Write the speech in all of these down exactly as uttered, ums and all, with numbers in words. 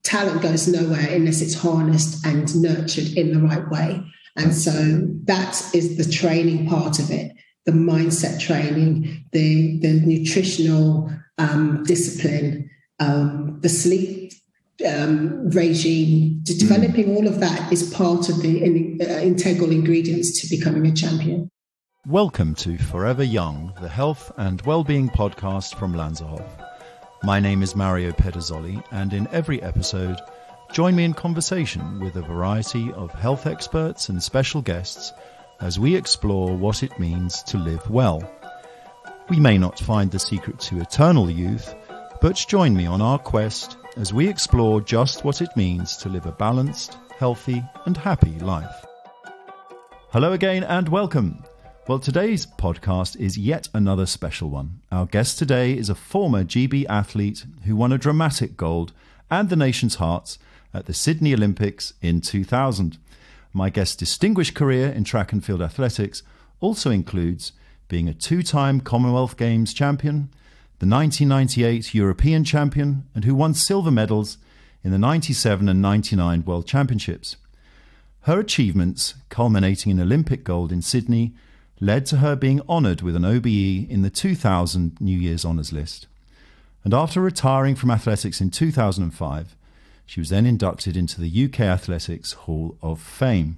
talent goes nowhere unless it's harnessed and nurtured in the right way. And so that is the training part of it, the mindset training, the, the nutritional um, discipline, um, the sleep um, regime, developing mm. all of that is part of the in, uh, integral ingredients to becoming a champion. Welcome to Forever Young, the health and well-being podcast from Lanzerhof. My name is Mario Pederzoli, and in every episode, join me in conversation with a variety of health experts and special guests as we explore what it means to live well. We may not find the secret to eternal youth, but join me on our quest as we explore just what it means to live a balanced, healthy and happy life. Hello again and welcome. Well, today's podcast is yet another special one. Our guest today is a former G B athlete who won a dramatic gold and the nation's hearts at the Sydney Olympics in two thousand. My guest's distinguished career in track and field athletics also includes being a two-time Commonwealth Games champion, the nineteen ninety-eight European champion, and who won silver medals in the ninety-seven and ninety-nine World Championships. Her achievements, culminating in Olympic gold in Sydney, led to her being honoured with an O B E in the two thousand New Year's Honours List. And after retiring from athletics in two thousand five, she was then inducted into the U K Athletics Hall of Fame.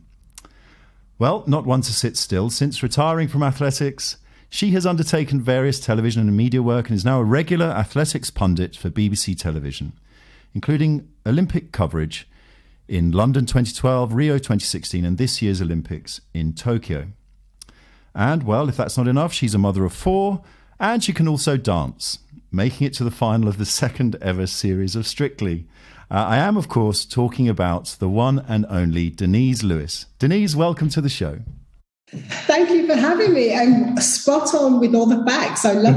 Well, not one to sit still. Since retiring from athletics, she has undertaken various television and media work and is now a regular athletics pundit for B B C Television, including Olympic coverage in London twenty twelve, Rio twenty sixteen, and this year's Olympics in Tokyo. And, well, if that's not enough, she's a mother of four, and she can also dance, making it to the final of the second ever series of Strictly. Uh, I am, of course, talking about the one and only Denise Lewis. Denise, welcome to the show. Thank you for having me. I'm spot on with all the facts. I love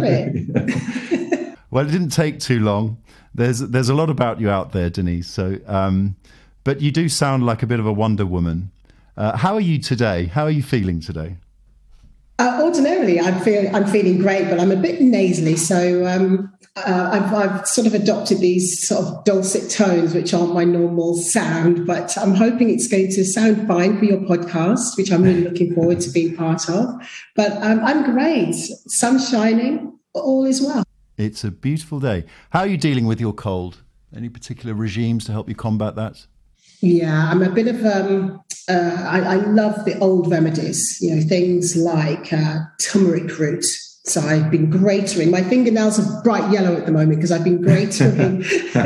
it. Well, it didn't take too long. There's there's a lot about you out there, Denise. So, um, but you do sound like a bit of a Wonder Woman. Uh, how are you today? How are you feeling today? Uh, ordinarily, I'm, feel, I'm feeling great, but I'm a bit nasally. So um, uh, I've, I've sort of adopted these sort of dulcet tones, which aren't my normal sound. But I'm hoping it's going to sound fine for your podcast, which I'm really looking forward to being part of. But um, I'm great. Sun's shining. All is well. It's a beautiful day. How are you dealing with your cold? Any particular regimes to help you combat that? Yeah, I'm a bit of, um, uh, I, I love the old remedies, you know, things like uh, turmeric root. So I've been gratering. My fingernails are bright yellow at the moment because I've been gratering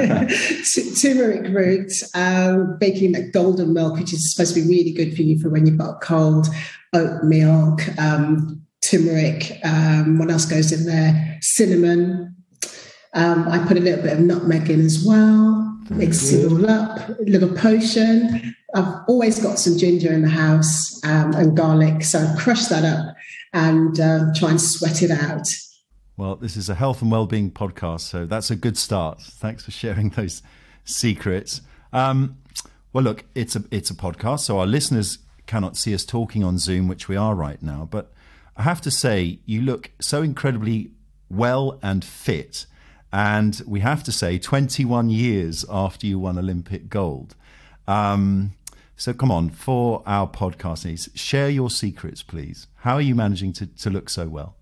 turmeric root, um, making that golden milk, which is supposed to be really good for you for when you've got a cold, oat milk, um, turmeric. Um, what else goes in there? Cinnamon. Um, I put a little bit of nutmeg in as well. Mix it all up, a little potion. I've always got some ginger in the house um, and garlic, so I crush that up and uh, try and sweat it out. Well, this is a health and well-being podcast, so that's a good start. Thanks for sharing those secrets. Um, well, look, it's a it's a podcast, so our listeners cannot see us talking on Zoom, which we are right now. But I have to say, you look so incredibly well and fit. And we have to say, twenty-one years after you won Olympic gold. Um, so come on, for our podcast, share your secrets, please. How are you managing to, to look so well?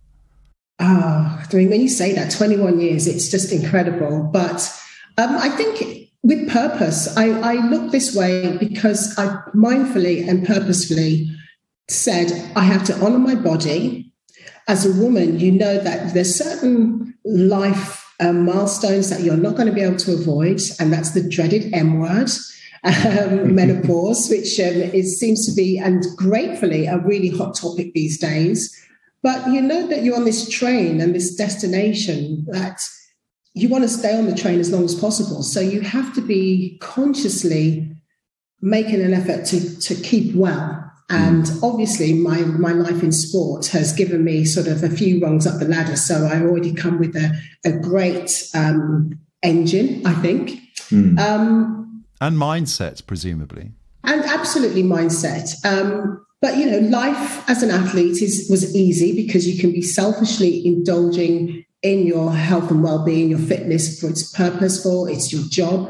Oh, I mean, when you say that, twenty-one years, it's just incredible. But um, I think with purpose, I, I look this way because I mindfully and purposefully said I have to honor my body. As a woman, you know that there's certain life Um, milestones that you're not going to be able to avoid, and that's the dreaded M word, um, menopause, which um, is, seems to be, and gratefully, a really hot topic these days. But you know that you're on this train and this destination that you want to stay on the train as long as possible. So you have to be consciously making an effort to, to keep well. And obviously, my, my life in sport has given me sort of a few rungs up the ladder. So I already come with a, a great um, engine, I think. Mm. Um, and mindset, presumably. And absolutely mindset. Um, but, you know, life as an athlete is was easy because you can be selfishly indulging in your health and well-being, your fitness, for it's purposeful, it's your job.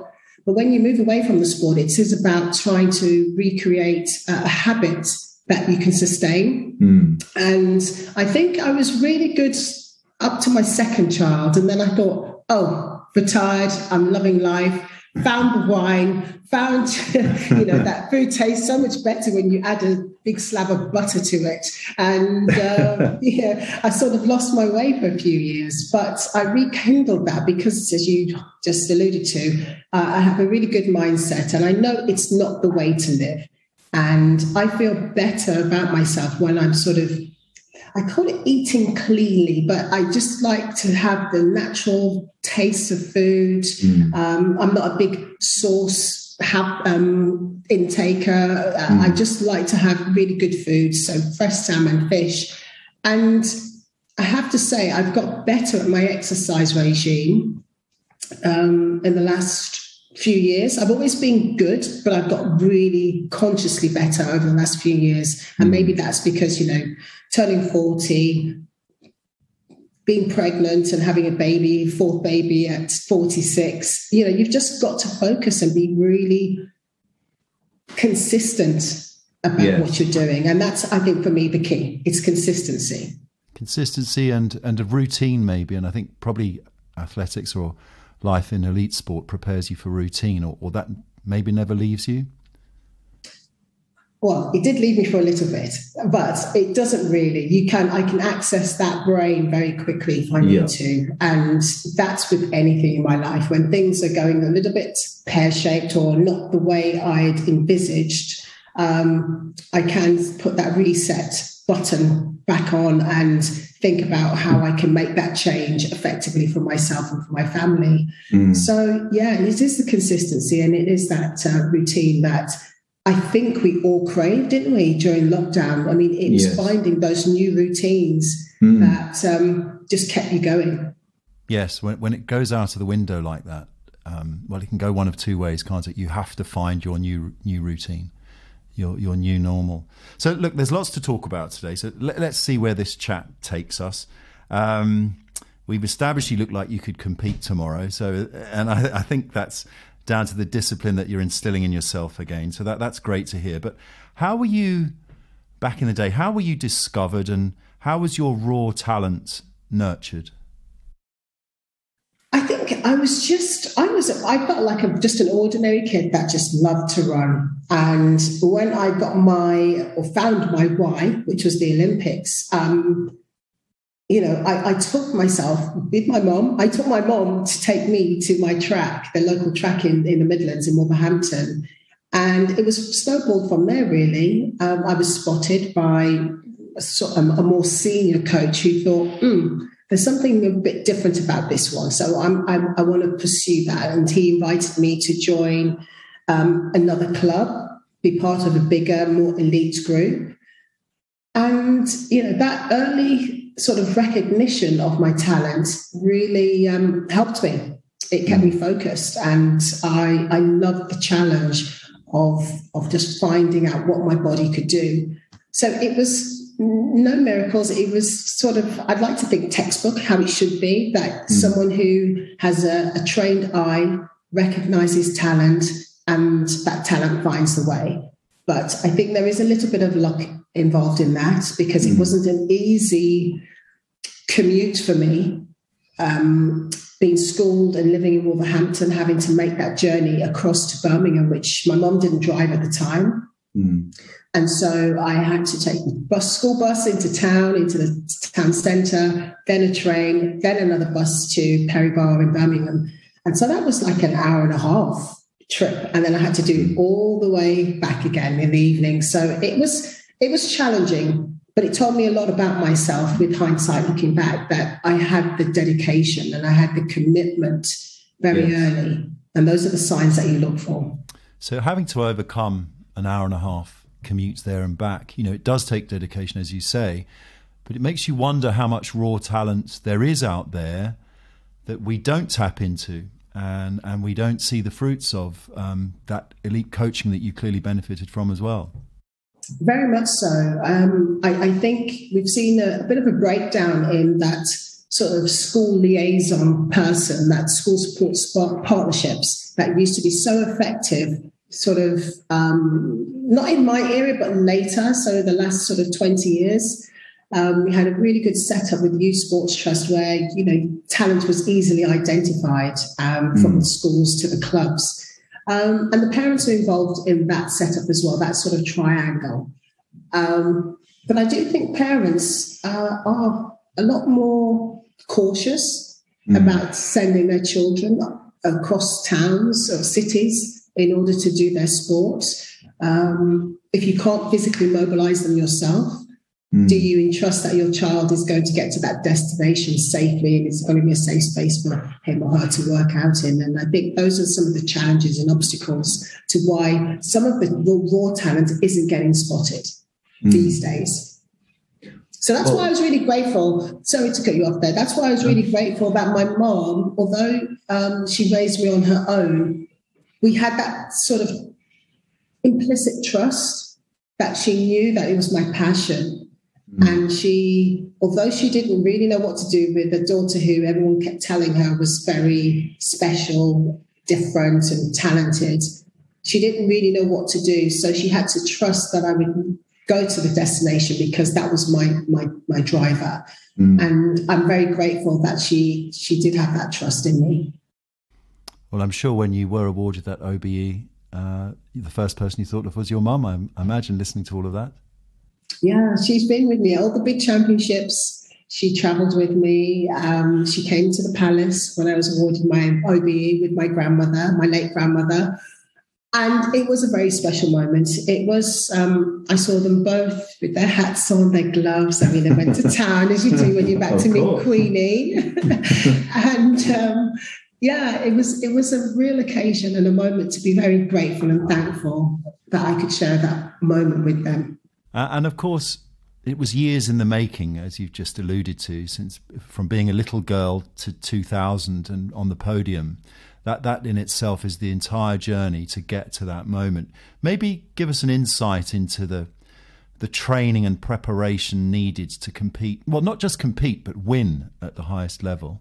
But when you move away from the sport, it is about trying to recreate a habit that you can sustain. Mm. And I think I was really good up to my second child. And then I thought, oh, retired, I'm loving life, found the wine, found, you know, that food tastes so much better when you add a big slab of butter to it. And um, yeah, I sort of lost my way for a few years, but I rekindled that because, as you just alluded to, uh, I have a really good mindset and I know it's not the way to live. And I feel better about myself when I'm sort of, I call it eating cleanly, but I just like to have the natural taste of food. Mm. Um, I'm not a big sauce have, um, intaker. Mm. I just like to have really good food, so fresh salmon, fish. And I have to say, I've got better at my exercise regime um, in the last few years. I've always been good, but I've got really consciously better over the last few years. And maybe that's because, you know, turning forty, being pregnant and having a baby, fourth baby at forty-six, you know, you've just got to focus and be really consistent about yes. what you're doing. And that's, I think, for me, the key. It's consistency. Consistency and, and a routine maybe. And I think probably athletics or life in elite sport prepares you for routine, or, or that maybe never leaves you? Well, it did leave me for a little bit, but it doesn't really. You can, I can access that brain very quickly if I need yeah. to. And that's with anything in my life. When things are going a little bit pear-shaped or not the way I'd envisaged, um, I can put that reset button back on and think about how I can make that change effectively for myself and for my family. Mm. So, yeah, it is the consistency and it is that uh, routine that I think we all craved, didn't we, during lockdown? I mean, it was yes. finding those new routines mm. that um, just kept you going. Yes, when, when it goes out of the window like that, um, well, it can go one of two ways, can't it? You have to find your new new routine. Your, your new normal. So look, there's lots to talk about today. So let, let's see where this chat takes us. Um, we've established you look like you could compete tomorrow. So, and I, I think that's down to the discipline that you're instilling in yourself again. So that that's great to hear. But how were you back in the day? How were you discovered, and how was your raw talent nurtured? I think I was just, I was, I felt like a, just an ordinary kid that just loved to run. And when I got my, or found my why, which was the Olympics, um, you know, I, I took myself with my mom, I took my mom to take me to my track, the local track in, in the Midlands in Wolverhampton. And it was snowballed from there, really. Um, I was spotted by a, a more senior coach who thought, hmm, there's something a bit different about this one. So I'm, I'm, I want to pursue that. And he invited me to join um, another club, be part of a bigger, more elite group. And, you know, that early sort of recognition of my talent really um, helped me. It kept me focused. And I, I loved the challenge of, of just finding out what my body could do. So it was no miracles. It was sort of, I'd like to think textbook, how it should be, that mm. someone who has a, a trained eye recognizes talent and that talent finds the way. But I think there is a little bit of luck involved in that because mm. it wasn't an easy commute for me. Um, being schooled and living in Wolverhampton, having to make that journey across to Birmingham, which my mum didn't drive at the time. Mm. And so I had to take the bus, school bus into town, into the town centre, then a train, then another bus to Perry Barr in Birmingham. And so that was like an hour and a half trip. And then I had to do it all the way back again in the evening. So it was it was challenging, but it told me a lot about myself with hindsight looking back, that I had the dedication and I had the commitment very yes. early. And those are the signs that you look for. So having to overcome an hour and a half commutes there and back, you know, it does take dedication, as you say, but it makes you wonder how much raw talent there is out there that we don't tap into and and we don't see the fruits of, um, that elite coaching that you clearly benefited from as well. Very much so. Um, I, I think we've seen a, a bit of a breakdown in that sort of school liaison person, that school support partnerships that used to be so effective, sort of um, not in my area, but later, so the last sort of twenty years. Um, we had a really good setup with Youth Sports Trust where, you know, talent was easily identified um, from mm. the schools to the clubs. Um, and the parents are involved in that setup as well, that sort of triangle. Um, but I do think parents uh, are a lot more cautious mm. about sending their children across towns or cities in order to do their sport. Um, if you can't physically mobilise them yourself, Mm. do you entrust that your child is going to get to that destination safely and it's going to be a safe space for him or her to work out in? And I think those are some of the challenges and obstacles to why some of the raw talent isn't getting spotted mm. these days. So that's well, why I was really grateful. Sorry to cut you off there. That's why I was really grateful that my mom, although um, she raised me on her own, we had that sort of implicit trust that she knew that it was my passion. Mm. And she, although she didn't really know what to do with a daughter who everyone kept telling her was very special, different and talented, she didn't really know what to do. So she had to trust that I would go to the destination because that was my my my driver. Mm. And I'm very grateful that she she did have that trust in me. Well, I'm sure when you were awarded that O B E, uh, the first person you thought of was your mum, I, I imagine, listening to all of that. Yeah, she's been with me all the big championships. She travelled with me. Um, she came to the palace when I was awarded my O B E with my grandmother, my late grandmother. And it was a very special moment. It was, um, I saw them both with their hats on, their gloves. I mean, they went to town, as you do when you're back to meet Queenie. and um, yeah, it was it was a real occasion and a moment to be very grateful and thankful that I could share that moment with them. Uh, and of course, it was years in the making, as you've just alluded to, since from being a little girl to two thousand and on the podium. That that in itself is the entire journey to get to that moment. Maybe give us an insight into the the training and preparation needed to compete. Well, not just compete, but win at the highest level.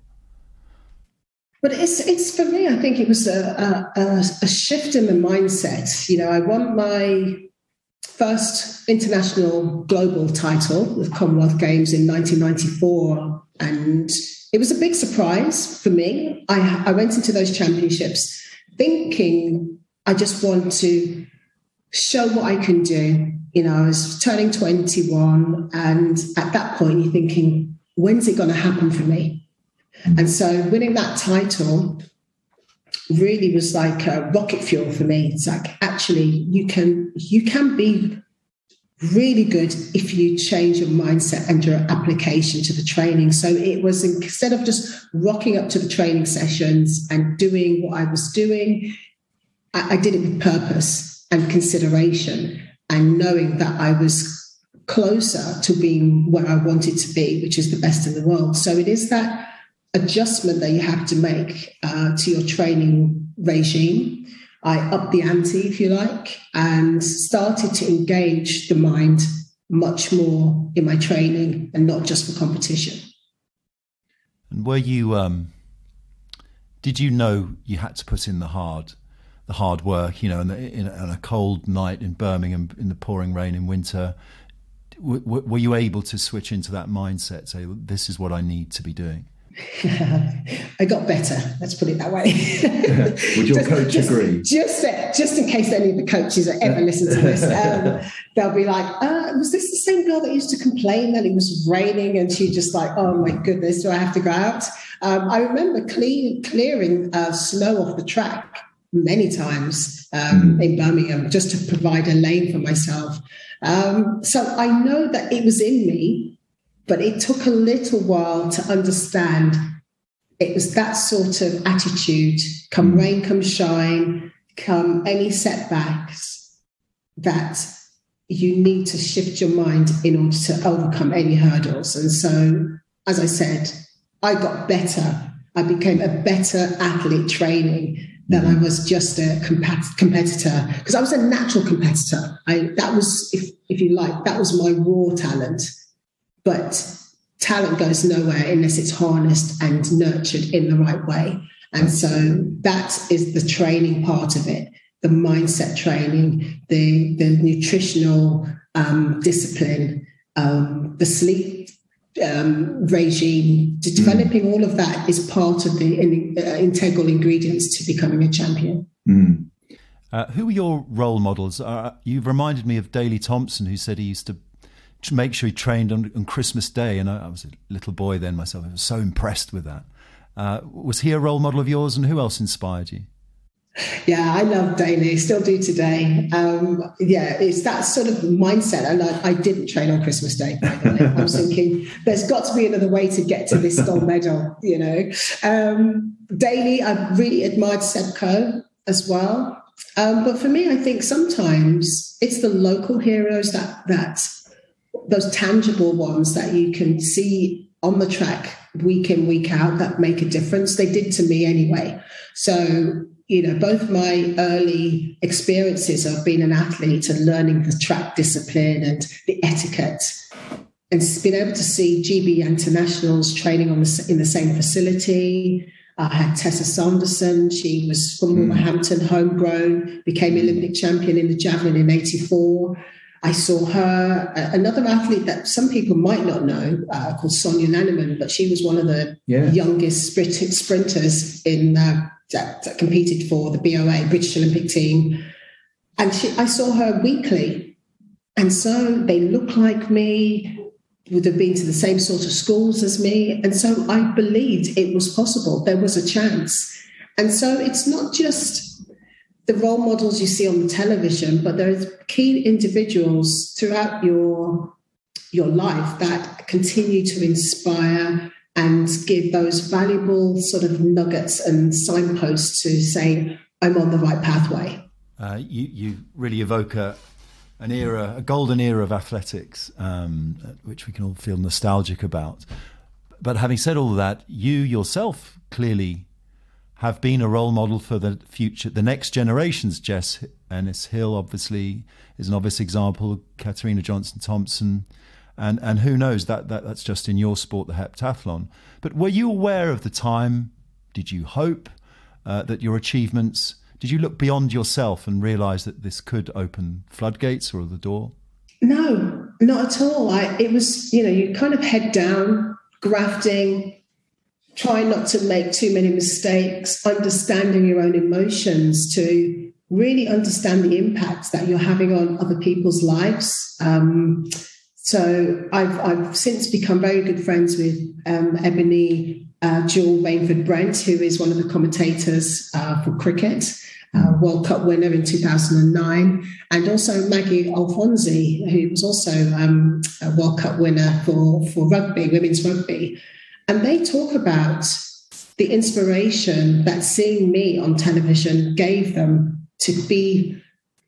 But it's it's for me, I think it was a, a, a shift in the mindset. You know, I won my first international global title with Commonwealth Games in nineteen ninety-four, and it was a big surprise for me. I, I went into those championships thinking I just want to show what I can do. You know, I was turning twenty-one, and at that point you're thinking, when's it going to happen for me? And so winning that title really was like a rocket fuel for me. It's like, actually, you can you can be really good if you change your mindset and your application to the training. So it was, instead of just rocking up to the training sessions and doing what I was doing, I, I did it with purpose and consideration and knowing that I was closer to being where I wanted to be, which is the best in the world. So it is that adjustment that you have to make uh, to your training regime. I upped the ante, if you like, and started to engage the mind much more in my training and not just for competition. And were you, um, did you know you had to put in the hard, the hard work, you know, in, the, in, a, in a cold night in Birmingham, in the pouring rain in winter? W- w- were you able to switch into that mindset, say, this is what I need to be doing? I got better. Let's put it that way. Would your just, coach just, agree? Just, just in case any of the coaches ever listen to this, um, they'll be like, uh, was this the same girl that used to complain that it was raining and she just like, oh my goodness, do I have to go out? Um, I remember clean, clearing uh, snow off the track many times um, in Birmingham just to provide a lane for myself. Um, so I know that it was in me. But it took a little while to understand it was that sort of attitude, come rain, come shine, come any setbacks, that you need to shift your mind in order to overcome any hurdles. And so, as I said, I got better. I became a better athlete training than I was just a comp- competitor, because I was a natural competitor. I, that was, if, if you like, that was my raw talent. But talent goes nowhere unless it's harnessed and nurtured in the right way. And so that is the training part of it, the mindset training, the, the nutritional um, discipline, um, the sleep um, regime, developing mm. all of that is part of the in, uh, integral ingredients to becoming a champion. Mm. Uh, who are your role models? Uh, you've reminded me of Daley Thompson, who said he used to make sure he trained on, on Christmas Day. And I, I was a little boy then myself. I was so impressed with that. Uh, was he a role model of yours, and who else inspired you? Yeah, I love Daley, still do today. Um, yeah, it's that sort of mindset. And I, I didn't train on Christmas Day, by the way. I was thinking there's got to be another way to get to this gold medal, you know. Um, Daley, I really admired Seb Coe as well. Um, but for me, I think sometimes it's the local heroes that that those tangible ones that you can see on the track week in, week out that make a difference. They did to me anyway. So, you know, both my early experiences of being an athlete and learning the track discipline and the etiquette, and being able to see G B internationals training on the, in the same facility. I had Tessa Sanderson. She was from mm. Wolverhampton, homegrown, became Olympic champion in the javelin in eighty-four. I saw her, another athlete that some people might not know, uh, called Sonia Lanneman, but she was one of the yeah. youngest sprint, sprinters in uh, that, that competed for the B O A, British Olympic team. And she, I saw her weekly. And so they look like me, would have been to the same sort of schools as me. And so I believed it was possible. There was a chance. And so it's not just the role models you see on the television, but there's key individuals throughout your, your life that continue to inspire and give those valuable sort of nuggets and signposts to say, I'm on the right pathway. Uh, you, you really evoke a, an era, a golden era of athletics, um, which we can all feel nostalgic about. But having said all of that, you yourself clearly have been a role model for the future, the next generations. Jess Ennis-Hill, obviously, is an obvious example. Katarina Johnson-Thompson, and and who knows, that, that that's just in your sport, the heptathlon. But were you aware of the time? Did you hope uh, that your achievements? Did you look beyond yourself and realise that this could open floodgates or the door? No, not at all. I, it was, you know, you kind of head down, grafting. Try not to make too many mistakes, understanding your own emotions to really understand the impacts that you're having on other people's lives. Um, so I've, I've since become very good friends with um, Ebony uh, Jewel Rainford-Brent, who is one of the commentators uh, for cricket, uh, World Cup winner in two thousand nine, and also Maggie Alfonsi, who was also um, a World Cup winner for, for rugby, women's rugby. And they talk about the inspiration that seeing me on television gave them to be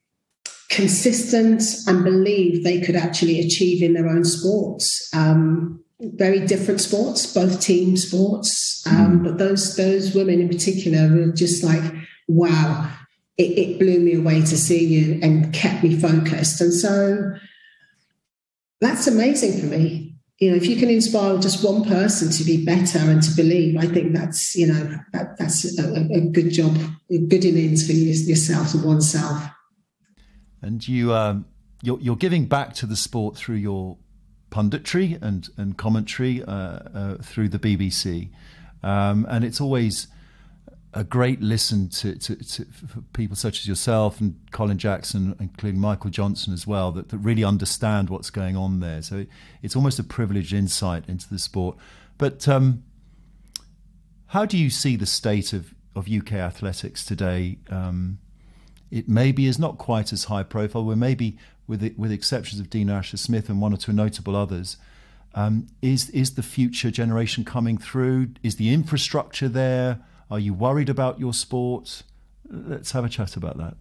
consistent and believe they could actually achieve in their own sports. Um, very different sports, both team sports. Um, but those those women in particular were just like, wow, it, it blew me away to see you and kept me focused. And so that's amazing for me. You know, if you can inspire just one person to be better and to believe, I think that's, you know, that, that's a, a good job, a good innings for you, yourself and oneself. And you, um, you're, you're giving back to the sport through your punditry and, and commentary uh, uh, through the B B C. Um, and it's always a great listen to, to, to for people such as yourself and Colin Jackson, including Michael Johnson as well, that, that really understand what's going on there. So it's almost a privileged insight into the sport. But um, how do you see the state of, of U K athletics today? Um, it maybe is not quite as high profile. We're maybe, with the, with the exceptions of Dina Asher-Smith and one or two notable others, um, is is the future generation coming through? Is the infrastructure there? Are you worried about your sport? Let's have a chat about that.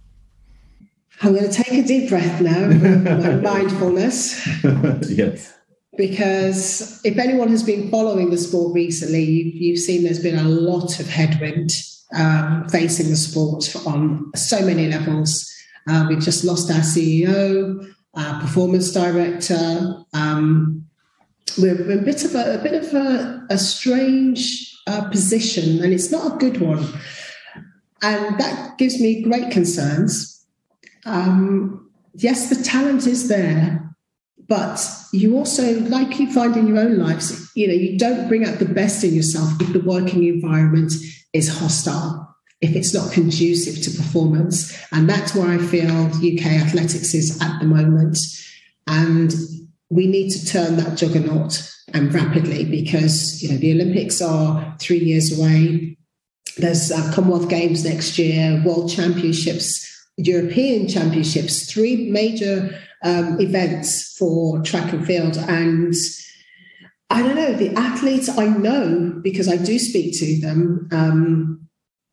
I'm going to take a deep breath now, my mindfulness. Yes. Because if anyone has been following the sport recently, you've, you've seen there's been a lot of headwind um, facing the sport on so many levels. Uh, we've just lost our C E O, our performance director. Um, we're in a bit of a, a bit of a, a strange uh, position, and it's not a good one. And that gives me great concerns. Um, yes, the talent is there, but you also, like you find in your own lives, you know, you don't bring out the best in yourself if the working environment is hostile, if it's not conducive to performance. And that's where I feel U K athletics is at the moment. And we need to turn that juggernaut and rapidly, because, you know, the Olympics are three years away. There's uh, Commonwealth Games next year, World Championships, European Championships, three major um, events for track and field. And I don't know, the athletes I know, because I do speak to them, um,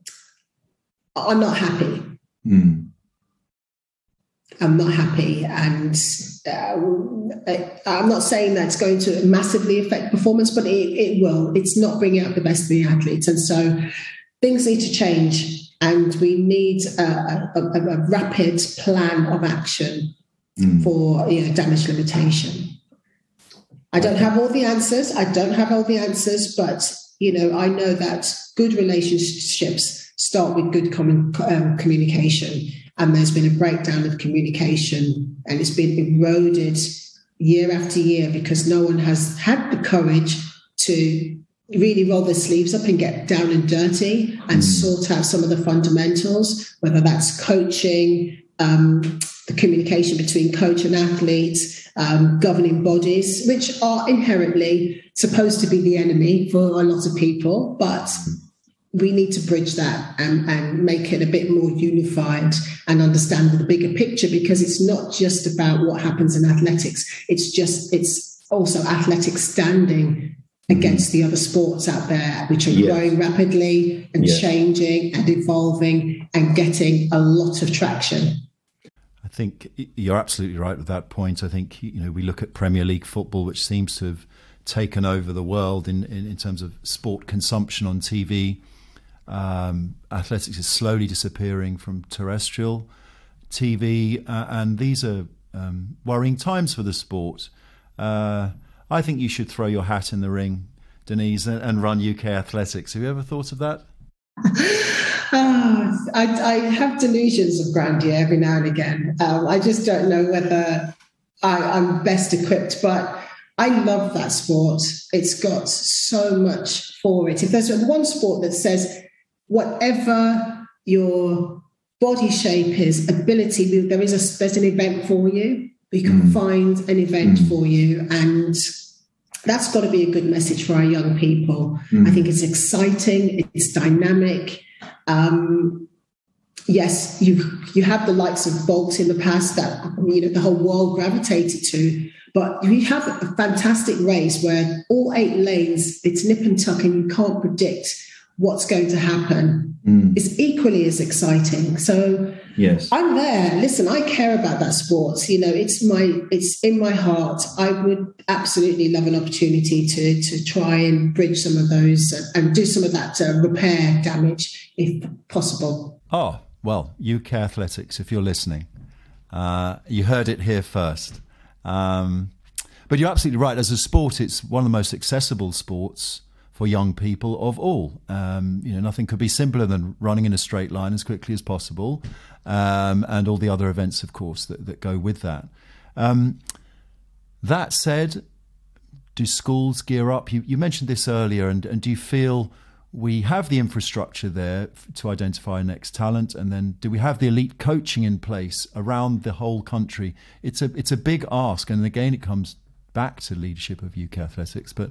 are not happy. Mm. I'm not happy. And uh, I, I'm not saying that's going to massively affect performance, but it, it will. It's not bringing out the best of the athletes. And so things need to change, and we need a, a, a rapid plan of action mm. for, you know, damage limitation. I don't have all the answers. I don't have all the answers, but, you know, I know that good relationships start with good common, um, communication, and there's been a breakdown of communication, and it's been eroded year after year because no one has had the courage to really roll their sleeves up and get down and dirty and mm. sort out some of the fundamentals, whether that's coaching, um, the communication between coach and athletes, um, governing bodies, which are inherently supposed to be the enemy for a lot of people, but we need to bridge that and, and make it a bit more unified and understand the bigger picture, because it's not just about what happens in athletics. It's just, it's also athletics standing against the other sports out there, which are yes. growing rapidly and yes. changing and evolving and getting a lot of traction. I think you're absolutely right with that point. I think, you know, we look at Premier League football, which seems to have taken over the world in, in, in terms of sport consumption on T V. Um, athletics is slowly disappearing from terrestrial T V, uh, and these are um, worrying times for the sport. Uh, I think you should throw your hat in the ring, Denise, and, and run U K athletics. Have you ever thought of that? oh, I, I have delusions of grandeur every now and again. Um, I just don't know whether I, I'm best equipped, but I love that sport. It's got so much for it. If there's one sport that says whatever your body shape is, ability, there is a there's an event for you. We can mm. find an event mm. for you, and that's got to be a good message for our young people. Mm. I think it's exciting, it's dynamic. Um, yes, you you have the likes of Bolt in the past that, you know, the whole world gravitated to, but you have a fantastic race where all eight lanes, it's nip and tuck, and you can't predict what's going to happen. Mm. It's equally as exciting. So yes, I'm there. Listen, I care about that sport. You know, it's my, it's in my heart. I would absolutely love an opportunity to to try and bridge some of those and do some of that uh, repair damage if possible. Oh, well, U K Athletics, if you're listening, uh, you heard it here first. Um, but you're absolutely right. As a sport, it's one of the most accessible sports for young people of all. Um, you know, nothing could be simpler than running in a straight line as quickly as possible, um, and all the other events, of course, that, that go with that. Um, that said, do schools gear up? You, you mentioned this earlier, and, and do you feel we have the infrastructure there to identify next talent? And then do we have the elite coaching in place around the whole country? It's a, it's a big ask, and again, it comes back to leadership of U K Athletics, but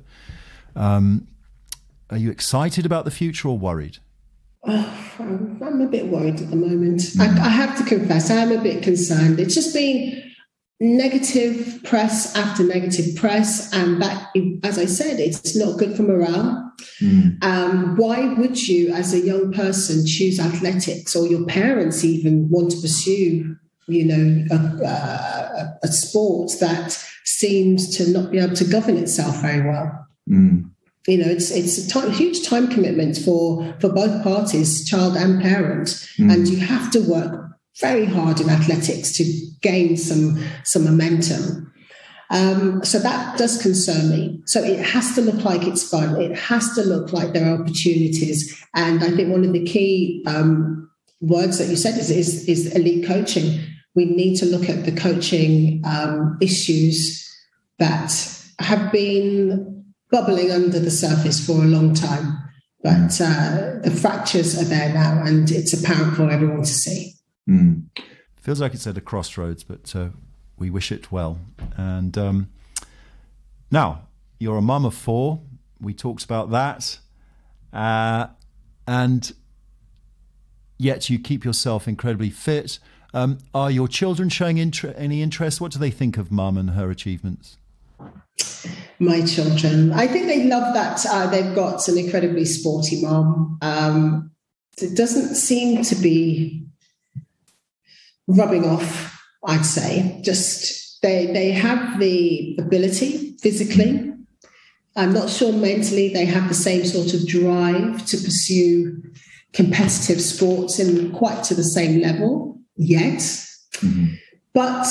um, are you excited about the future or worried? Oh, I'm a bit worried at the moment. Mm. I, I have to confess, I am a bit concerned. It's just been negative press after negative press, and that, as I said, it's not good for morale. Mm. Um, why would you, as a young person, choose athletics, or your parents even want to pursue, you know, a, a, a sport that seems to not be able to govern itself very well? Mm. You know, it's it's a time, huge time commitment for, for both parties, child and parent, mm. and you have to work very hard in athletics to gain some some momentum. Um, so that does concern me. So it has to look like it's fun. It has to look like there are opportunities. And I think one of the key um, words that you said is, is, is elite coaching. We need to look at the coaching um, issues that have been bubbling under the surface for a long time. But uh, the fractures are there now, and it's apparent for everyone to see. Mm. Feels like it's at a crossroads, but uh, we wish it well. And um, now, you're a mum of four. We talked about that. Uh, and yet you keep yourself incredibly fit. Um, are your children showing inter- any interest? What do they think of mum and her achievements? My children, I think they love that uh, they've got an incredibly sporty mom. Um, it doesn't seem to be rubbing off, I'd say. Just they they have the ability physically. I'm not sure mentally they have the same sort of drive to pursue competitive sports in quite to the same level yet. Mm-hmm. But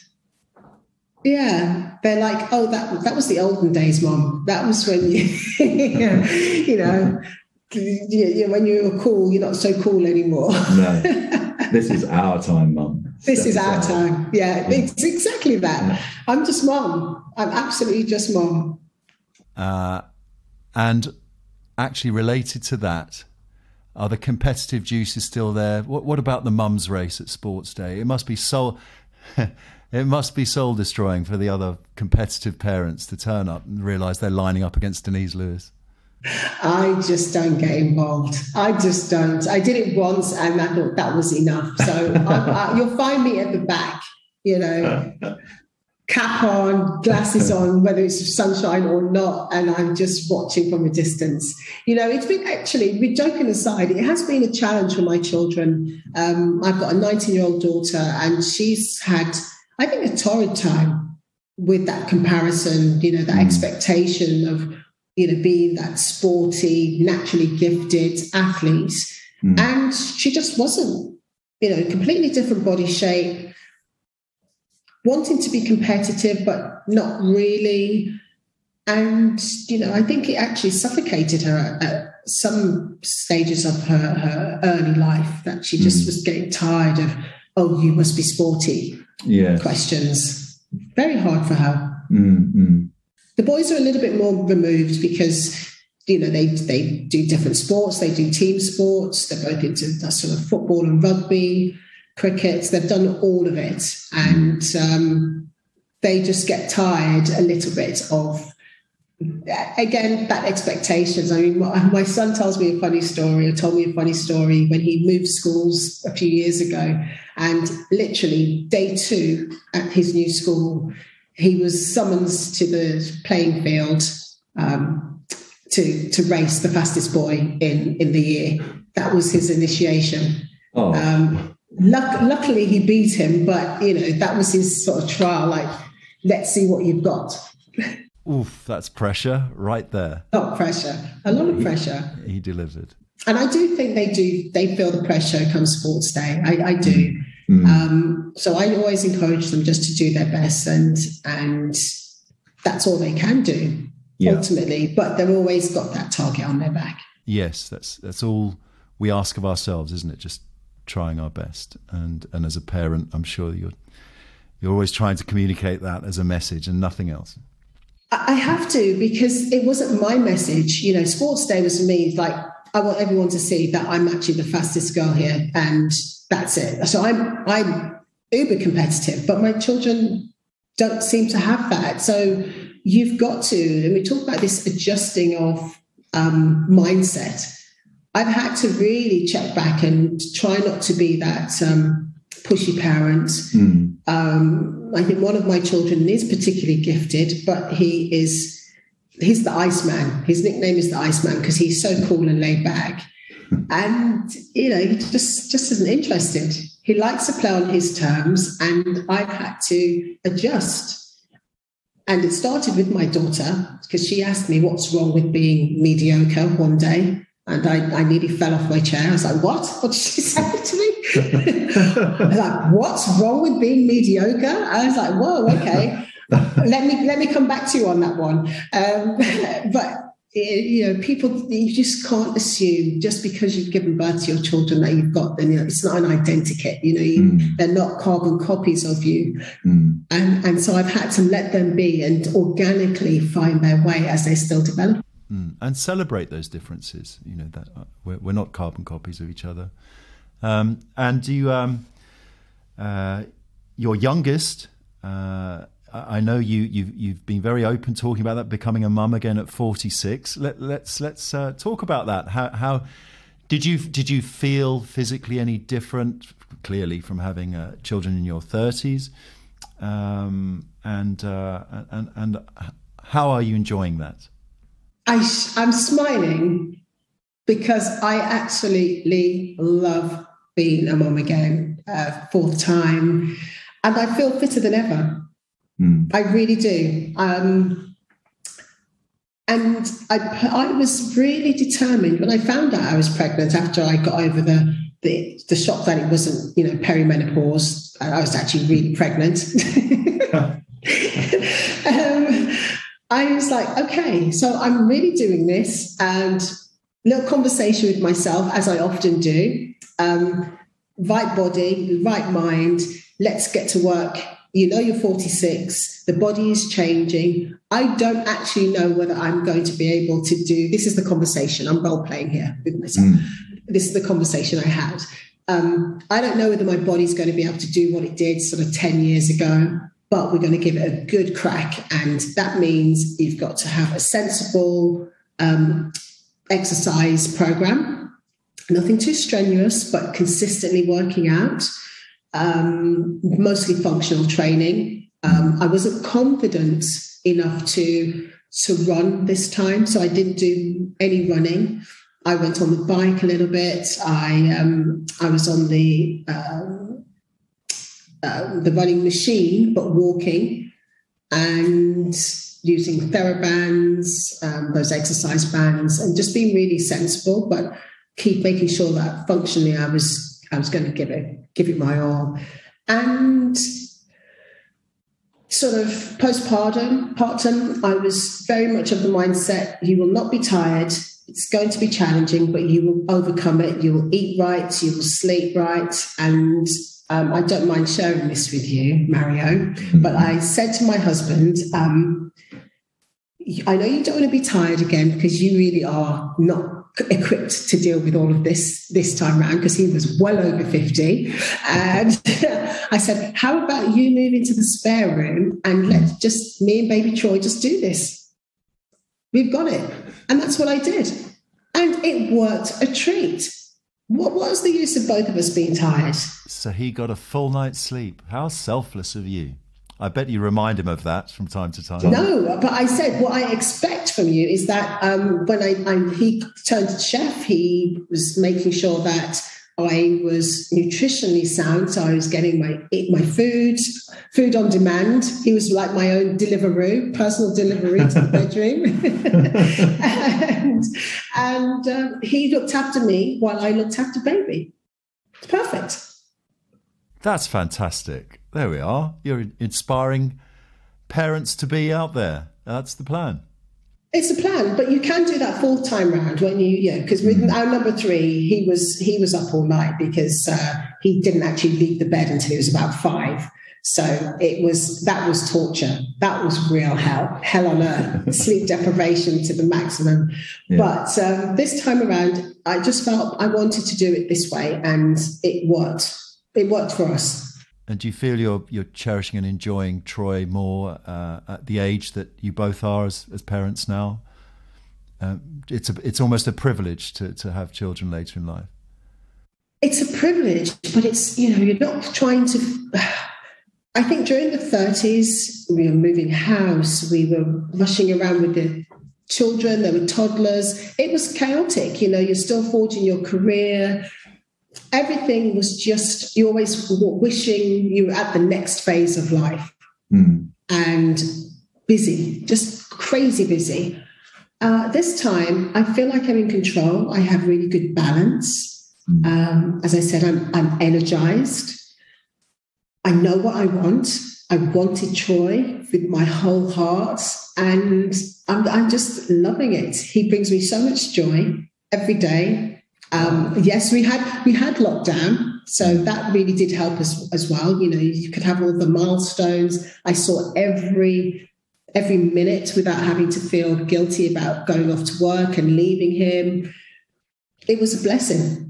yeah, they're like, oh, that that was the olden days, Mom. That was when you, you know, you, you, when you were cool, you're not so cool anymore. No, this is our time, Mum. This is our time. Yeah, it's exactly that. Yeah. I'm just Mom. I'm absolutely just Mom. Uh, and actually related to that, are the competitive juices still there? What, what about the mum's race at Sports Day? It must be soul, it must be soul destroying for the other competitive parents to turn up and realise they're lining up against Denise Lewis. I just don't get involved. I just don't. I did it once and I thought that was enough. So I, I, you'll find me at the back, you know, cap on, glasses on, whether it's sunshine or not, and I'm just watching from a distance. You know, it's been actually, with joking aside, it has been a challenge for my children. Um, I've got a nineteen-year-old daughter, and she's had, I think, a torrid time with that comparison, you know, that mm. expectation of, you know, being that sporty, naturally gifted athlete. Mm. And she just wasn't, you know, completely different body shape, wanting to be competitive, but not really. And, you know, I think it actually suffocated her at some stages of her, her early life, that she just mm. was getting tired of, oh, you must be sporty yes. questions. Very hard for her. Mm-hmm. The boys are a little bit more removed because, you know, they, they do different sports. They do team sports. They're both into that sort of football and rugby, cricket. They've done all of it, and um, they just get tired a little bit of, again, that expectations. I mean, my, my son tells me a funny story, or told me a funny story when he moved schools a few years ago, and literally day two at his new school, he was summoned to the playing field um, to to race the fastest boy in in the year. That was his initiation. Oh. Um, Luck, luckily, he beat him, but, you know, that was his sort of trial, like, let's see what you've got. Oof, that's pressure right there. A lot of pressure, a lot of pressure. He, he delivered. And I do think they do, they feel the pressure come Sports Day. I, I do. Mm. Um, so I always encourage them just to do their best, and and that's all they can do, yeah. ultimately. But they've always got that target on their back. Yes, that's that's all we ask of ourselves, isn't it? Just trying our best, and and as a parent, I'm sure you're you're always trying to communicate that as a message and nothing else. I have to, because it wasn't my message. You know, Sports Day was for me like, I want everyone to see that I'm actually the fastest girl here, and that's it. So I'm I'm uber competitive, but my children don't seem to have that. So you've got to, and we talk about this adjusting of um, mindset. I've had to really check back and try not to be that um, pushy parent. Mm. Um, I think one of my children is particularly gifted, but he is, he's the Iceman. His nickname is the Iceman because he's so cool and laid back. And, you know, he just, just isn't interested. He likes to play on his terms, and I've had to adjust. And it started with my daughter, because she asked me what's wrong with being mediocre one day. And I, I nearly fell off my chair. I was like, what? What did she say to me? I was like, what's wrong with being mediocre? I was like, whoa, okay. let me let me come back to you on that one. Um, but you know, people, you just can't assume just because you've given birth to your children that you've got them. You know, it's not an identikit. You know, you, mm. they're not carbon copies of you. Mm. And and so I've had to let them be and organically find their way as they still develop. Mm. And celebrate those differences. You know, that uh, we're, we're not carbon copies of each other. Um, and do you, um, uh, your youngest, uh, I know you, you've, you've been very open talking about that, becoming a mum again at forty-six. Let, let's let's uh, talk about that. How, how did you did you feel physically any different, clearly, from having uh, children in your thirties? Um, and, uh, and and how are you enjoying that? I, I'm smiling because I absolutely love being a mum again, uh, fourth time, and I feel fitter than ever. I really do. Um, and I, I was really determined when I found out I was pregnant after I got over the, the, the shock that it wasn't, you know, perimenopause. I was actually really pregnant. um, I was like, okay, so I'm really doing this, and little conversation with myself, as I often do. Um, right body, right mind, let's get to work. You know, you're forty-six, the body is changing. I don't actually know whether I'm going to be able to do, this is the conversation, I'm role playing here with myself. Mm. This is the conversation I had. Um, I don't know whether my body's going to be able to do what it did sort of ten years ago, but we're going to give it a good crack. And that means you've got to have a sensible um, exercise program, nothing too strenuous, but consistently working out. Um, mostly functional training. Um, I wasn't confident enough to to run this time, so I didn't do any running. I went on the bike a little bit. I um, I was on the um, uh, the running machine, but walking and using TheraBands, um, those exercise bands, and just being really sensible, but keep making sure that functionally I was I was going to give it give it my all. And sort of postpartum, partum, I was very much of the mindset, you will not be tired. It's going to be challenging, but you will overcome it. You will eat right, you will sleep right. And um, I don't mind sharing this with you, Mario, but I said to my husband, um, I know you don't want to be tired again because you really are not equipped to deal with all of this this time around, because he was well over fifty. And I said, how about you move into the spare room and let's just, me and baby Troy, just do this. We've got it. And that's what I did. And it worked a treat. What was the use of both of us being tired? So he got a full night's sleep. How selfless of you. I bet you remind him of that from time to time. No, but I said what I expect from you is that um, when I, I he turned chef, he was making sure that I was nutritionally sound, so I was getting my eat my food, food on demand. He was like my own Deliveroo, personal delivery to the bedroom, and, and um, he looked after me while I looked after baby. It's perfect. That's fantastic. There we are. You're inspiring parents to be out there. That's the plan. It's a plan, but you can do that full time round when you, yeah, because with our number three, he was he was up all night because uh, he didn't actually leave the bed until he was about five. So it was, that was torture. That was real hell, hell on earth, sleep deprivation to the maximum. Yeah. But um, this time around, I just felt I wanted to do it this way, and it worked. It worked for us. And do you feel you're you're cherishing and enjoying Troy more uh, at the age that you both are as, as parents now? Um, it's a, it's almost a privilege to to have children later in life. It's a privilege, but it's, you know, you're not trying to. I think during the thirties, we were moving house, we were rushing around with the children, there were toddlers. It was chaotic. You know, you're still forging your career. Everything was just, you always wishing you were at the next phase of life. Mm. And busy, just crazy busy. Uh, this time, I feel like I'm in control. I have really good balance. Mm. Um, as I said, I'm, I'm energized. I know what I want. I wanted Troy with my whole heart, and I'm, I'm just loving it. He brings me so much joy every day. Um, yes, we had we had lockdown, so that really did help us as well. You know, you could have all the milestones. I saw every every minute without having to feel guilty about going off to work and leaving him. It was a blessing.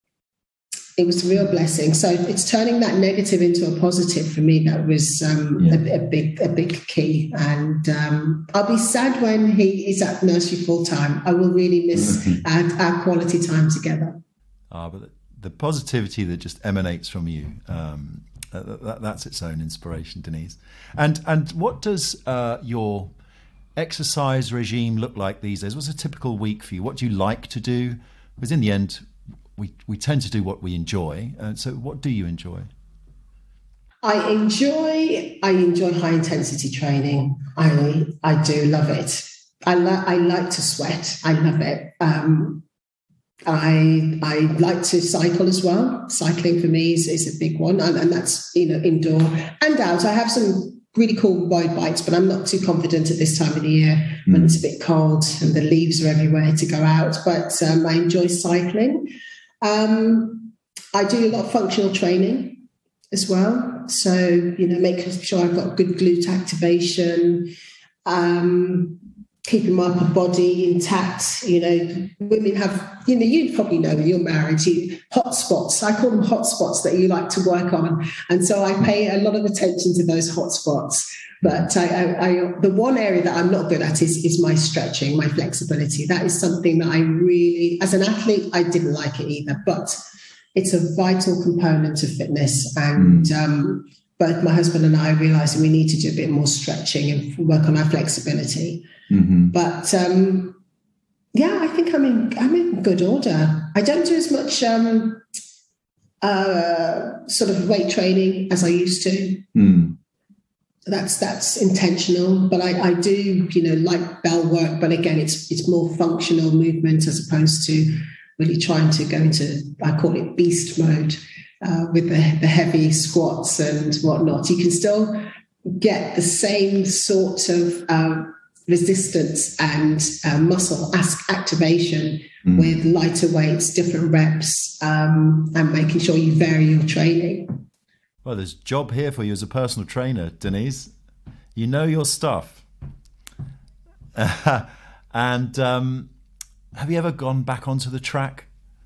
It was a real blessing. So it's turning that negative into a positive for me. That was um, yeah. a, a big, a big key. And um, I'll be sad when he is at nursery full time. I will really miss our, our quality time together. Ah, but the, the positivity that just emanates from you, um, that, that, that's its own inspiration, Denise. And and what does uh, your exercise regime look like these days? What's a typical week for you? What do you like to do? Because in the end, We, we tend to do what we enjoy. Uh, so what do you enjoy? I enjoy I enjoy high intensity training. I I do love it. I like I like to sweat. I love it. Um, I I like to cycle as well. Cycling for me is, is a big one, and, and that's, you know, indoor and out. I have some really cool road bikes, but I'm not too confident at this time of the year mm. when it's a bit cold and the leaves are everywhere to go out. But um, I enjoy cycling. Um, I do a lot of functional training as well. So, you know, making sure I've got good glute activation, um, keeping my upper body intact. You know, women have, you know, you probably know when you're married, you hot spots. I call them hot spots that you like to work on. And so I pay a lot of attention to those hot spots. But I, I, I, the one area that I'm not good at is, is my stretching, my flexibility. That is something that I really, as an athlete, I didn't like it either. But it's a vital component of fitness. And mm. um, both my husband and I are realizing we need to do a bit more stretching and work on our flexibility. Mm-hmm. But um, yeah, I think I'm in, I'm in good order. I don't do as much um, uh, sort of weight training as I used to. Mm. That's that's intentional, but I, I do, you know, like bell work. But again, it's it's more functional movement as opposed to really trying to go into, I call it beast mode, uh, with the, the heavy squats and whatnot. You can still get the same sort of uh, resistance and uh, muscle activation mm. with lighter weights, different reps, um, and making sure you vary your training. Well, there's a job here for you as a personal trainer, Denise. You know your stuff. and um, have you ever gone back onto the track?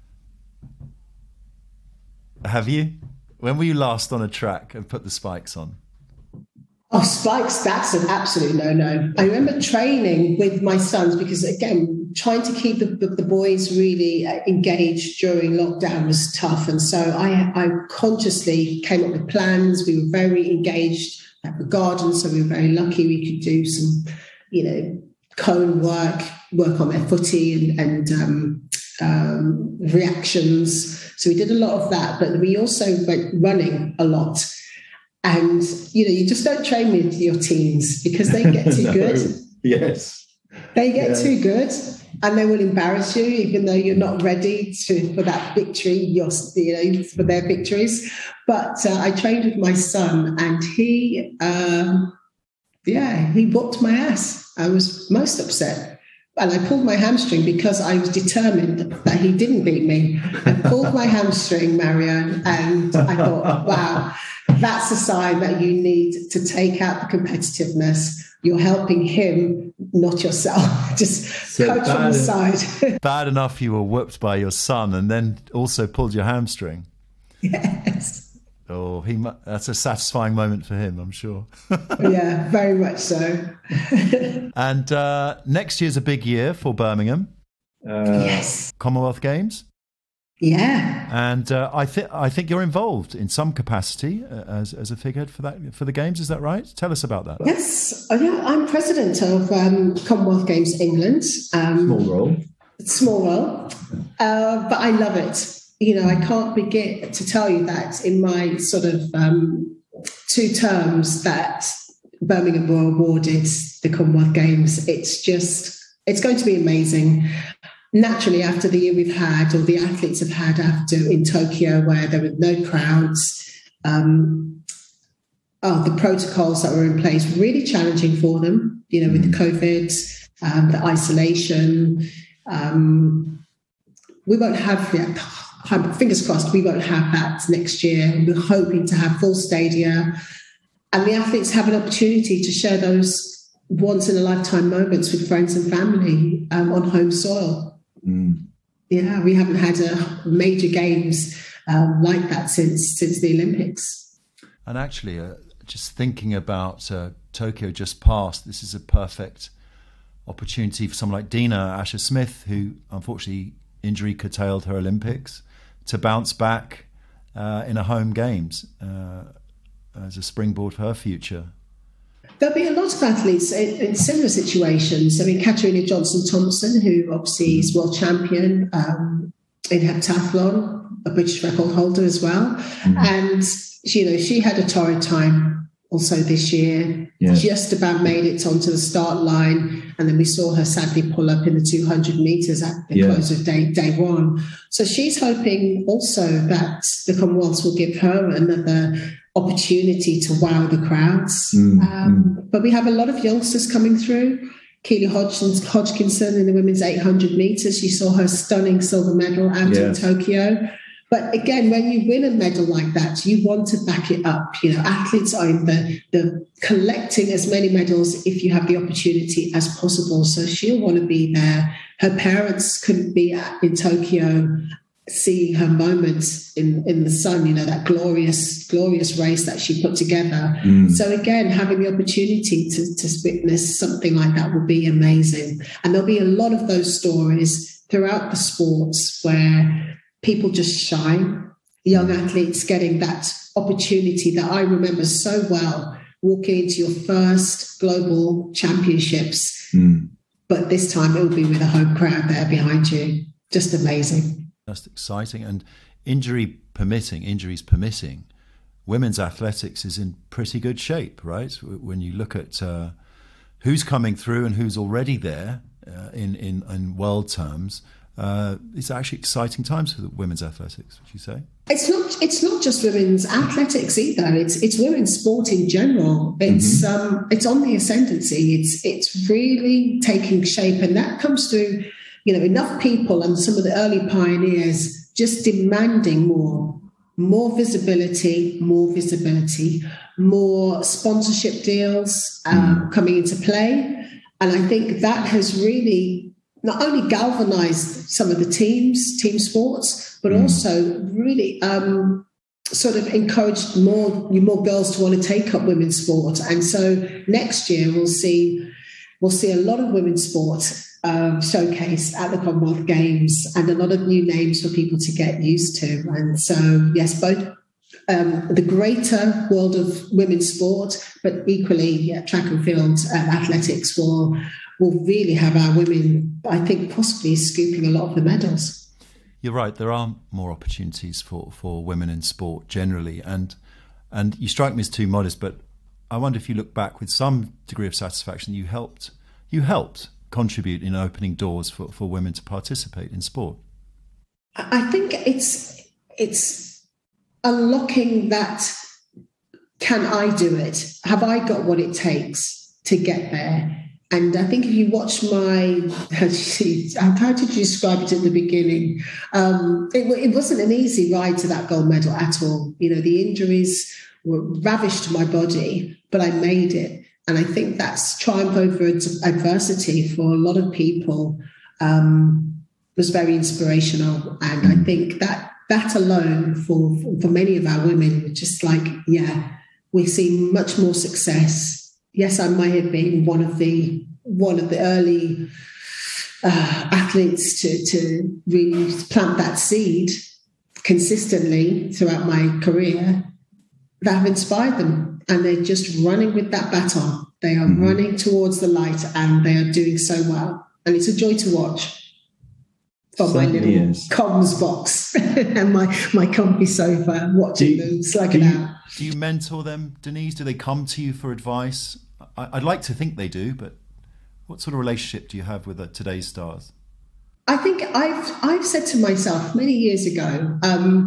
Have you? When were you last on a track and put the spikes on? Oh, spikes, that's an absolute no-no. I remember training with my sons because, again, trying to keep the, the, the boys really engaged during lockdown was tough. And so I, I consciously came up with plans. We were very engaged at the garden, so we were very lucky we could do some, you know, cone work, work on their footy and, and um, um, reactions. So we did a lot of that, but we also went running a lot. And, you know, you just don't train with your teens because they get too no. good. Yes. They get yeah. too good and they will embarrass you, even though you're not ready to for that victory, you're, you know, for their victories. But uh, I trained with my son and he, um, yeah, he whooped my ass. I was most upset. And I pulled my hamstring because I was determined that he didn't beat me. I pulled my hamstring, Mario, and I thought, wow, that's a sign that you need to take out the competitiveness. You're helping him, not yourself. Just so coach from the side. Bad enough you were whooped by your son and then also pulled your hamstring. Yes. Oh, he that's a satisfying moment for him, I'm sure. Yeah, very much so. And uh, next year's a big year for Birmingham. Uh, yes. Commonwealth Games. Yeah. And uh, I think I think you're involved in some capacity uh, as as a figurehead for that for the games. Is that right? Tell us about that. Yes. Oh, yeah. I'm president of um, Commonwealth Games England. Um, small role. Small role, uh, but I love it. You know, I can't begin to tell you that in my sort of um, two terms that Birmingham were awarded the Commonwealth Games. It's just, it's going to be amazing. Naturally, after the year we've had, or the athletes have had after in Tokyo, where there were no crowds, um, oh, the protocols that were in place were really challenging for them, you know, with the COVID, um, the isolation. Um, we won't have, yeah, fingers crossed, we won't have that next year. We're hoping to have full stadia, and the athletes have an opportunity to share those once in a lifetime moments with friends and family um, on home soil. Mm. Yeah, we haven't had a major games um, like that since since the Olympics. And actually, uh, just thinking about uh, Tokyo just passed, this is a perfect opportunity for someone like Dina Asher-Smith, who unfortunately injury curtailed her Olympics, to bounce back uh, in a home games uh, as a springboard for her future. There'll be a lot of athletes in, in similar situations. I mean, Katarina Johnson-Thompson, who obviously is world champion um, in heptathlon, a British record holder as well. Mm. And, you know, she had a torrid time also this year, yeah. Just about made it onto the start line. And then we saw her sadly pull up in the two hundred metres at the yeah. close of day, day one. So she's hoping also that the Commonwealth will give her another opportunity to wow the crowds. Mm, um, mm. But we have a lot of youngsters coming through. Keely Hodgkins, Hodgkinson in the women's eight hundred metres. You saw her stunning silver medal out yeah. in Tokyo. But again, when you win a medal like that, you want to back it up. You know, athletes are in the, the collecting as many medals if you have the opportunity as possible. So she'll want to be there. Her parents couldn't be at, in Tokyo, seeing her moments in, in the sun, you know, that glorious, glorious race that she put together. Mm. So again, having the opportunity to, to witness something like that would be amazing. And there'll be a lot of those stories throughout the sports where people just shine, young athletes getting that opportunity that I remember so well, walking into your first global championships. Mm. But this time it will be with a home crowd there behind you. Just amazing. That's exciting. And injury permitting, injuries permitting, women's athletics is in pretty good shape, right? When you look at uh, who's coming through and who's already there uh, in, in, in world terms, uh, it's actually exciting times for the women's athletics, would you say? It's not It's not just women's athletics either. It's it's women's sport in general. It's mm-hmm. um, it's on the ascendancy. It's it's really taking shape, and that comes through, you know, enough people and some of the early pioneers just demanding more, more visibility, more visibility, more sponsorship deals um, mm. coming into play. And I think that has really not only galvanized some of the teams, team sports, but mm. also really um, sort of encouraged more, more girls to want to take up women's sport. And so next year we'll see, we'll see a lot of women's sport Um, showcased at the Commonwealth Games, and a lot of new names for people to get used to. And so, yes, both um, the greater world of women's sport, but equally yeah, track and field and athletics will will really have our women, I think, possibly scooping a lot of the medals. You're right. There are more opportunities for, for women in sport generally, and and you strike me as too modest. But I wonder if you look back with some degree of satisfaction, you helped. You helped. contribute in opening doors for, for women to participate in sport? I think it's it's unlocking that, can I do it? Have I got what it takes to get there? And I think if you watch my, how did you describe it at the beginning? Um, it, it wasn't an easy ride to that gold medal at all. You know, the injuries were ravished my body, but I made it. And I think that's triumph over adversity for a lot of people um, was very inspirational. And I think that that alone for, for many of our women, just like, yeah, we see much more success. Yes, I might have been one of the one of the early uh, athletes to, to really plant that seed consistently throughout my career that have inspired them. And they're just running with that baton. They are mm-hmm. running towards the light, and they are doing so well. And it's a joy to watch from my little is. comms box and my, my comfy sofa, watching you, them slug it you, out. Do you mentor them, Denise? Do they come to you for advice? I, I'd like to think they do, but what sort of relationship do you have with the, today's stars? I think I've I've said to myself many years ago, um,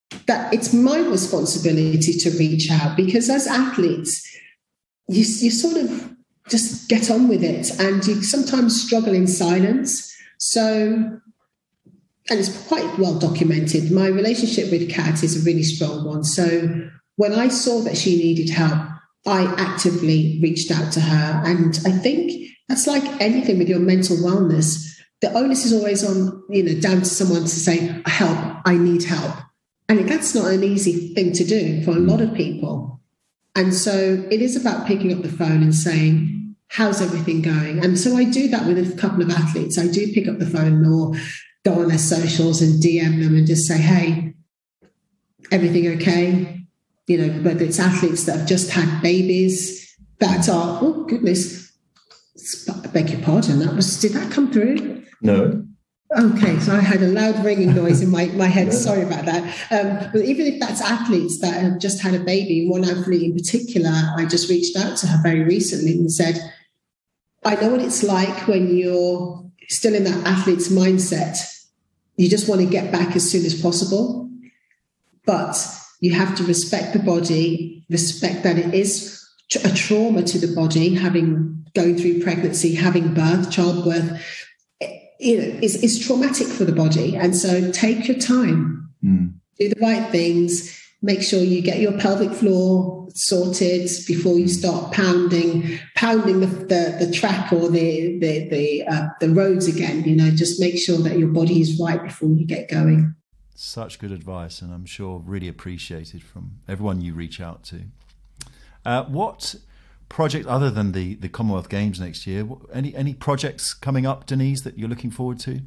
that it's my responsibility to reach out, because as athletes, you, you sort of just get on with it, and you sometimes struggle in silence. So, and it's quite well documented. My relationship with Kat is a really strong one. So when I saw that she needed help, I actively reached out to her. And I think that's like anything with your mental wellness. The onus is always on, you know, down to someone to say, help, I need help. And that's not an easy thing to do for a lot of people. And so it is about picking up the phone and saying, how's everything going? And so I do that with a couple of athletes. I do pick up the phone or go on their socials and D M them and just say, hey, everything okay? You know, whether it's athletes that have just had babies that are, oh goodness, I beg your pardon, that was, did that come through? No. Okay, so I had a loud ringing noise in my, my head. Sorry about that. Um, but even if that's athletes that have just had a baby, one athlete in particular, I just reached out to her very recently and said, I know what it's like when you're still in that athlete's mindset. You just want to get back as soon as possible. But you have to respect the body, respect that it is a trauma to the body, having going through pregnancy, having birth, childbirth. You know, is, is traumatic for the body. And so take your time, mm. do the right things, make sure you get your pelvic floor sorted before you start pounding, pounding the, the, the track or the, the, the, uh, the roads again. You know, just make sure that your body is right before you get going. Such good advice, and I'm sure really appreciated from everyone you reach out to. Uh, what project other than the, the Commonwealth Games next year, any any projects coming up, Denise, that you're looking forward to?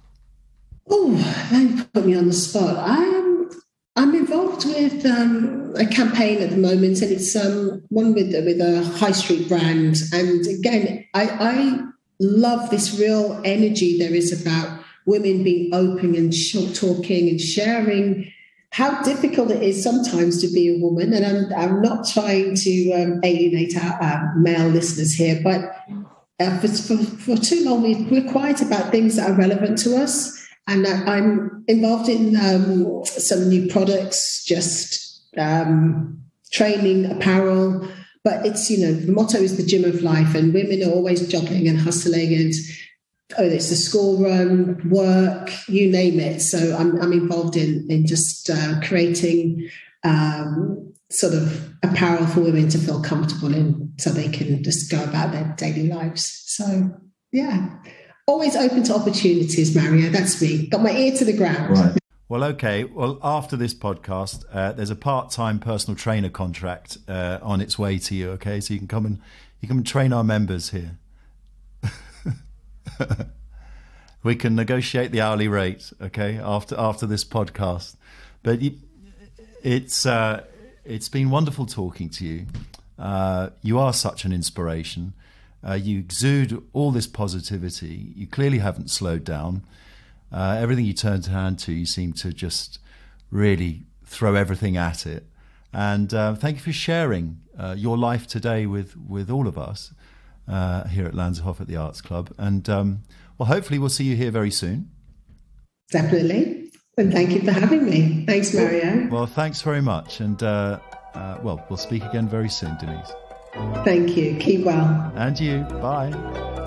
Oh, they put me on the spot. I'm I'm involved with um, a campaign at the moment, and it's um, one with with a high street brand. And again, I, I love this real energy there is about women being open and short talking and sharing how difficult it is sometimes to be a woman. And I'm, I'm not trying to um, alienate our, our male listeners here, but uh, for, for, for too long, we've, we're quiet about things that are relevant to us. And uh, I'm involved in um, some new products, just um, training, apparel. But it's, you know, the motto is the gym of life, and women are always juggling and hustling, and oh, it's the school run, work, you name it. So I'm, I'm involved in, in just uh, creating um, sort of apparel for women to feel comfortable in, so they can just go about their daily lives. So, yeah, always open to opportunities, Mario. That's me. Got my ear to the ground. Right. Well, okay. Well, after this podcast, uh, there's a part-time personal trainer contract uh, on its way to you, okay? So you can come and you can train our members here. We can negotiate the hourly rate, okay, after after this podcast. But it's uh, it's been wonderful talking to you. Uh, you are such an inspiration. Uh, you exude all this positivity. You clearly haven't slowed down. Uh, everything you turn to hand to, you seem to just really throw everything at it. And uh, thank you for sharing uh, your life today with with all of us. Uh, here at Lanzerhof at the Arts Club. And um, well, hopefully we'll see you here very soon. Definitely. And thank you for having me. Thanks, Mario. Well, thanks very much. And uh, uh, well, we'll speak again very soon, Denise. Thank you. Keep well. And you. Bye.